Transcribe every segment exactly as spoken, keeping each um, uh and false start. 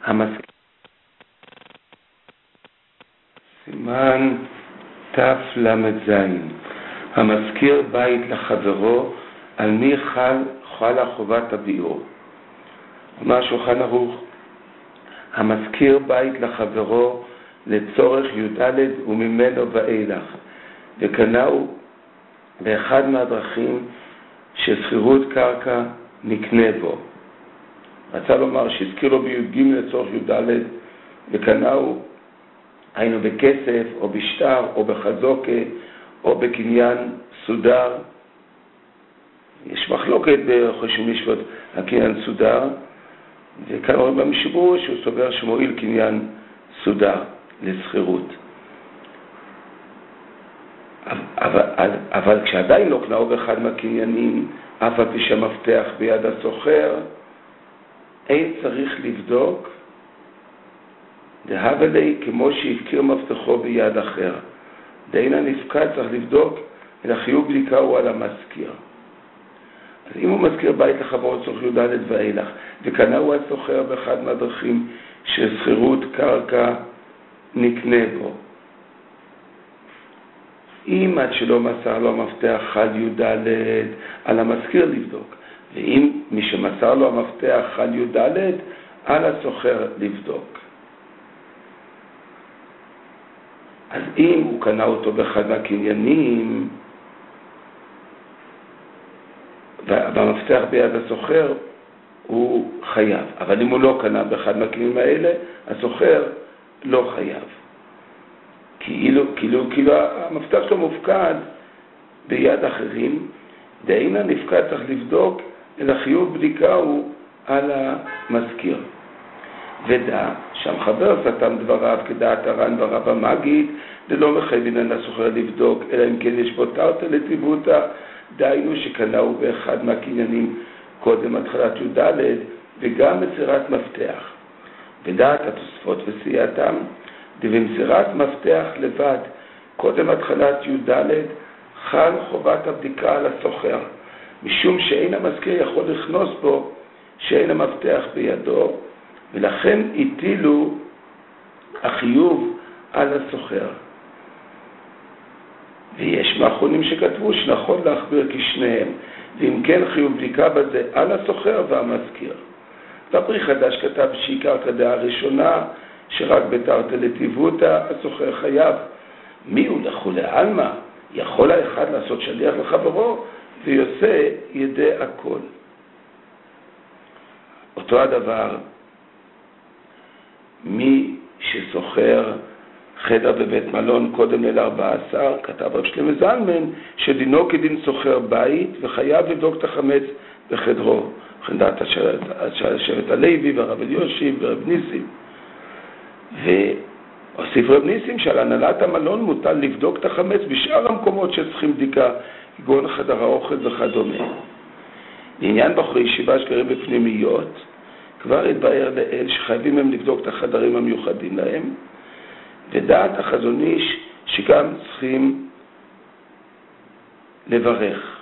המזכיר. סימן תל"ז. המזכיר בית לחברו, על מי חל חלה חובת הביאור. אומר שולחן ערוך, המזכיר בית לחברו לצורך י"ד וממנו ואילך, וקנאו באחד מהדרכים ששכירות קרקע נקנה בו. רצה לומר שהזכיר לו בי"ג לצורך י"ד, וקנאו היינו בכסף או בשטר או בחזוקה או בקניין סודר. יש מחלוקת בחושבים לשפוט הקניין סודר, וכאן רואים במשבור שהוא סובר שמועיל קניין סודר לסחירות. אבל, אבל כשעדיין לא קנאו באחד מהקניינים, אף על פי שהמפתח ביד הסוחר, אין צריך לבדוק דהבה לי כמו שהפקיר מפתחו ביד אחר. דין הנפקד צריך לבדוק את החיוב בדיקה הוא על המזכיר. אז אם הוא מזכיר בית לחברו צורך י"ד ואילך, וקנה הוא הסוחר באחד מהדרכים ששכירות קרקע נקנה בו, אם עד שלא מסר לו המפתח חל י"ד, על המזכיר לבדוק, ואם מי שמסר לו המפתח חל י"ד, על הסוחר לבדוק. אז אם הוא קנה אותו באחד מהקניינים, והמפתח ביד הסוחר, הוא חייב. אבל אם הוא לא קנה באחד מהקניינים האלה, הסוחר לא חייב. כאילו, כאילו, כאילו המפתח שלו מופקד ביד אחרים, דהינה נפקד צריך לבדוק, אלא חיוב בדיקה הוא על המזכיר. ודע שהמחבר סתם דבריו כדעת הר"ן והרב המגיד, ולא מחייבים לסוחר לבדוק, אלא אם כן יש בו תרתי לציוותא, דהיינו שקנאו באחד מהקניינים קודם התחלת י"ד, וגם מסירת מפתח. ודעת התוספות וסייעתם, ובמסירת מפתח לבד קודם התחלת י"ד, חל חובת הבדיקה על הסוחר, משום שאין המזכיר יכול לכנוס בו שאין המפתח בידו, ולכן הטילו החיוב על הסוחר. ויש מאחרונים שכתבו שנכון להכביר כשניהם, ואם כן חיוב בדיקה בזה על הסוחר והמזכיר. והפרי חדש כתב שעיקר כדעה הראשונה, שרק בתרתי לציוותא הסוחר חייב. מי הוא לכולי עלמא? יכול האחד לעשות שליח לחברו ויוצא ידי הכל. אותו הדבר, מי שסוחר חדר בבית מלון קודם ליל ארבע עשרה, כתב רב שלמה זלמן, שדינו כדין סוחר בית וחייב לבדוק את החמץ בחדרו. וכן דעת השבט הלוי והרב אלישיב ורב ניסים. והוסיף רב ניסים שעל הנהלת המלון מוטל לבדוק את החמץ בשאר המקומות שצריכים בדיקה, כגון חדר האוכל וכדומה. לעניין בחורי ישיבה שגרים בפנימיות, כבר התבהר לאל שחייבים הם לבדוק את החדרים המיוחדים להם, ודעת החזון איש שגם צריכים לברך.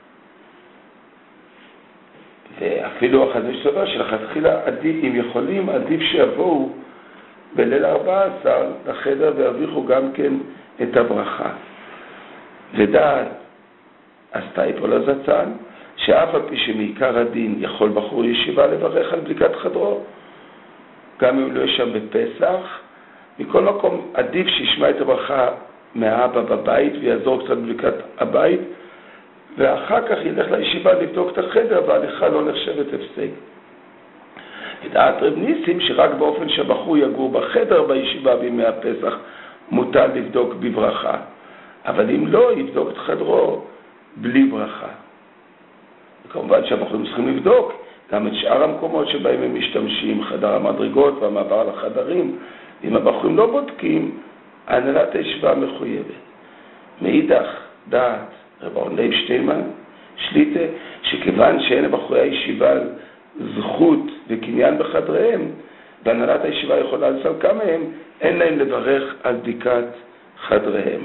ואפילו החזון איש סובר שלכתחילה עדיף, אם יכולים, עדיף שיבואו בליל ארבע עשרה לחדר וירוויחו גם כן את הברכה. ודעת עשתה יפול הזצ"ל, שאף על פי שמעיקר הדין יכול בחור ישיבה לברך על בדיקת חדרו, גם אם לא יש שם בפסח, מכל מקום עדיף שישמע את הברכה מהאבא בבית ויעזור קצת בבדיקת הבית, ואחר כך ילך לישיבה לבדוק את החדר, וההליכה לא נחשבת הפסק. ודעת רב ניסים שרק באופן שהבחור יגור בחדר בישיבה בימי הפסח מוטל לבדוק בברכה, אבל אם לא, יבדוק את חדרו בלי ברכה. וכמובן שהבחורים צריכים לבדוק גם את שאר המקומות שבהם הם משתמשים, חדר המדרגות והמעבר לחדרים. אם הבחורים לא בודקים, הנהלת הישיבה מחויבת. מאידך דעת רב אהרון לייב שטינמן שליטה, שכיוון שאין לבחורי הישיבה זכות וקניין בחדריהם, והנהלת הישיבה יכולה לסלקה מהם, אין להם לברך על בדיקת חדריהם.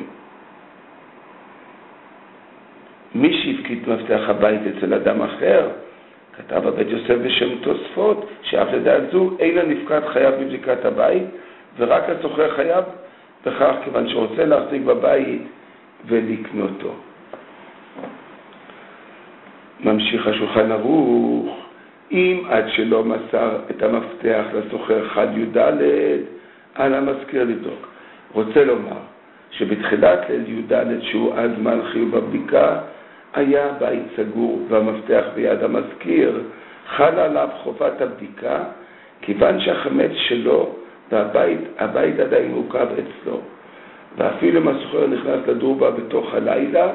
מי שהפקיד מפתח הבית אצל אדם אחר, כתב הבית יוסף בשם תוספות, שאף לדעת זו אין הנפקד חייב בבדיקת הבית, ורק הסוחר חייב בכך כיוון שרוצה להחזיק בבית ולקנותו. ממשיך השולחן ערוך, אם עד שלא מסר את המפתח לסוחר חד י"ד, על המזכיר לבדוק. רוצה לומר שבתחילת ליל י"ד, שהוא אז זמן חיוב הבדיקה, היה בית סגור והמפתח ביד המזכיר, חלה עליו חובת הבדיקה, כיוון שהחמץ שלו והבית, הבית עדיין מוקב אצלו. ואפילו אם הסוחר נכנס לדור בה בתוך הלילה,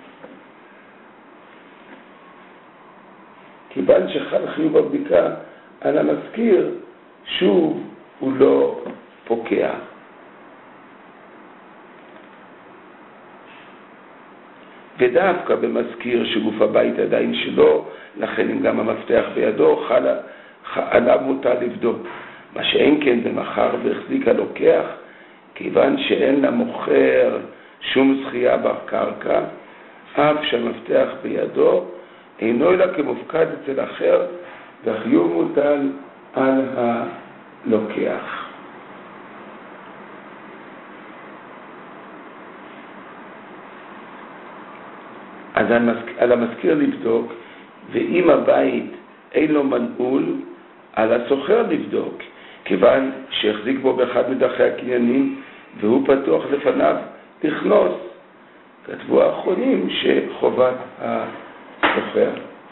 כיוון שחל חיוב הבדיקה על המזכיר, שוב הוא לא פוקע. ודווקא במזכיר שגוף הבית עדיין שלו, לכן אם גם המפתח בידו, חלה, עליו מותר לבדוק. מה שאין כן במחר והחזיק הלוקח, כיוון שאין למוכר שום זכייה בקרקע, אף שהמפתח בידו, אינו אלא כמופקד אצל אחר, והחיוב מוטל על הלוקח. אז על המזכיר לבדוק, ואם הבית אין לו מנעול, על הסוחר לבדוק, כיוון שהחזיק בו באחד מדרכי הקניינים, והוא פתוח לפניו לכנוס. כתבו האחרונים שחובת הסוחר.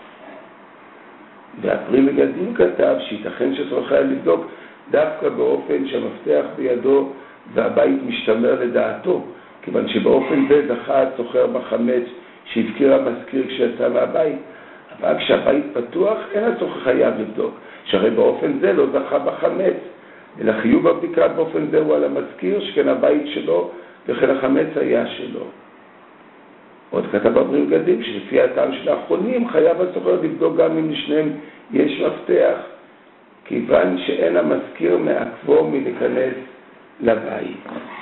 והפרי מגדים כתב שייתכן שסוחר לבדוק דווקא באופן שהמפתח בידו והבית משתמר לדעתו, כיוון שבאופן זה זכה הסוחר בחמץ שהזכיר המזכיר כשיצא מהבית. אבל כשהבית פתוח אין הסוחר חייב לבדוק, שהרי באופן זה לא זכה בחמץ, אלא חיוב הבדיקה באופן זה הוא על המזכיר, שכן הבית שלו וכן החמץ היה שלו. עוד כתב הפרי מגדים שלפי הטעם של האחרונים חייב הסוחר לבדוק גם אם לשניהם יש מפתח, כיוון שאין המזכיר מעכבו מלהיכנס לבית.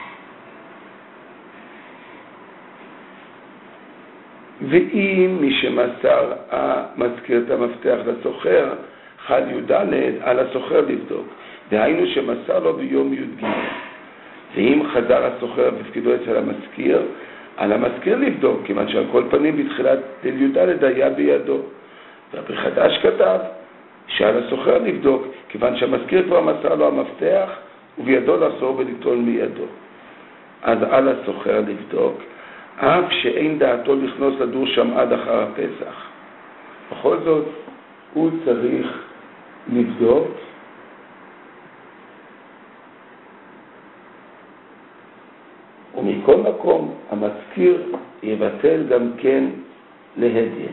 ואם מי שמסר המזכיר את המפתח לסוחר חד י"ד, על הסוחר לבדוק, דהיינו שמסר לו ביום י"ג. ואם חזר הסוחר בפקידו אצל המזכיר, על המזכיר לבדוק, כיוון שעל כל פנים בתחילת ליל י"ד היה בידו. והפרי חדש כתב שעל הסוחר לבדוק, כיוון שהמזכיר כבר מסר לו המפתח ובידו לחזור וליטול מידו. אז על הסוחר לבדוק, אף שאין דעתו לכנוס לדור שם עד אחר הפסח. בכל זאת, הוא צריך לבדוק ומכל מקום המזכיר יבטל גם כן להדיה.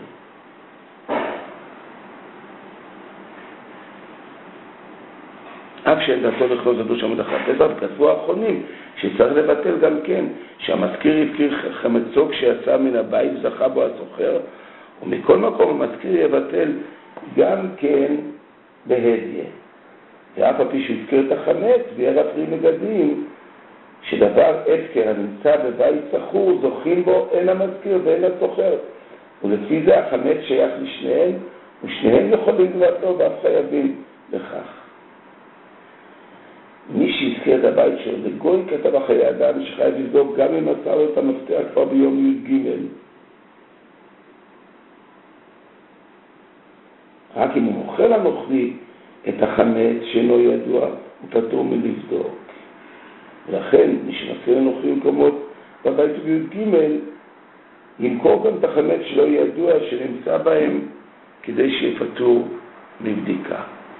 אף שאין דעתו לכנוס לדור שם עד אחר הפסח, וכתבו האחרונים שצריך לבטל גם כן, שהמזכיר יפקיר חמצו כשיצא מן הבית וזכה בו הסוחר, ומכל מקום המזכיר יבטל גם כן בהדיה. ואף על פי שהזכיר את החמץ, ויהיה הפרי מגדים, שדבר הפקר הנמצא בבית סחור, זוכים בו אין המזכיר ואין הסוחר. ולפי זה החמץ שייך לשניהם, ושניהם יכולים לבטלו ואף חייבים לכך. מי שהזכיר את הבית שלו, לגוי כתב אחרי אדם שחייב לבדוק גם אם מסר לו את המפתח כבר ביום י"ג. רק אם הוא מוכר למוכרי את החמץ שאינו ידוע, הוא פטור מלבדוק. ולכן מי שמסיר לנוכרי מקומות בבית בי"ג, ימכור גם את החמץ שלא ידוע שנמצא בהם, כדי שיפטור מבדיקה.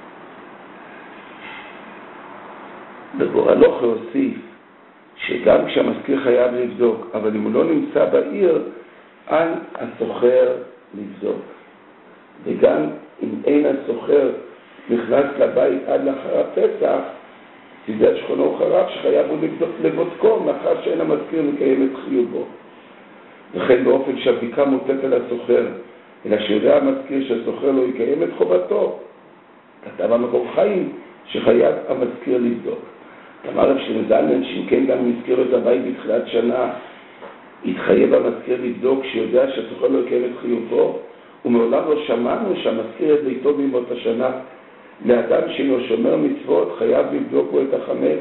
בגורלו הוסיף שגם כשהמזכיר חייב לבדוק, אבל אם הוא לא נמצא בעיר, על הסוחר לבדוק. וגם אם אין הסוחר נכנס לבית עד לאחר הפסח, תדעת שכונו חרב שחייב הוא לבדקו, מאחר שאין המזכיר מקיים את חיובו. וכן באופן שהבדיקה מוטלת על הסוחר, אלא שיודע המזכיר שהסוחר לא יקיים את חובתו, כתב המקור חיים שחייב המזכיר לבדוק. אמר רב שלמה זלמן שאם כן גם מזכיר לו את הבית בתחילת שנה, התחייב המזכיר לבדוק שיודע שהסוחר לא יקיים את חיובו, ומעולם לא שמענו שהמזכיר את ביתו בימות השנה לאדם שאינו שומר מצוות חייב לבדוק בו את החמץ.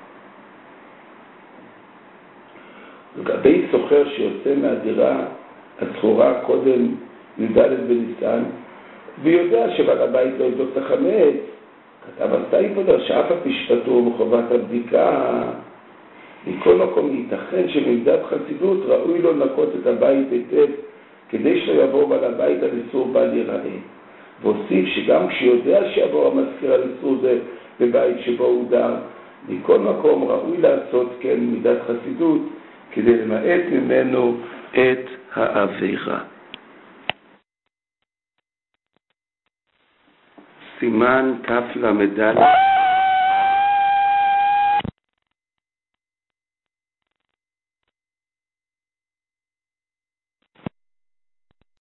לגבי סוחר שיוצא מהדירה הסחורה קודם י"ד בניסן ויודע שבעל הבית לא יבדוק את החמץ, כתב על טייפודר שאף הפשטתו בחובת הבדיקה. מכל מקום ייתכן שמעמדת חסידות ראוי לו לנקות את הבית היטב כדי שלא יעבור בעל הבית על איסור בל ייראה. והוסיף שגם כשיודע שיעבור המזכיר על איסור זה בבית שבו הוא דר, מכל מקום ראוי לעשות כן מידת חסידות כדי למעט ממנו את העבירה. סימן כף למדל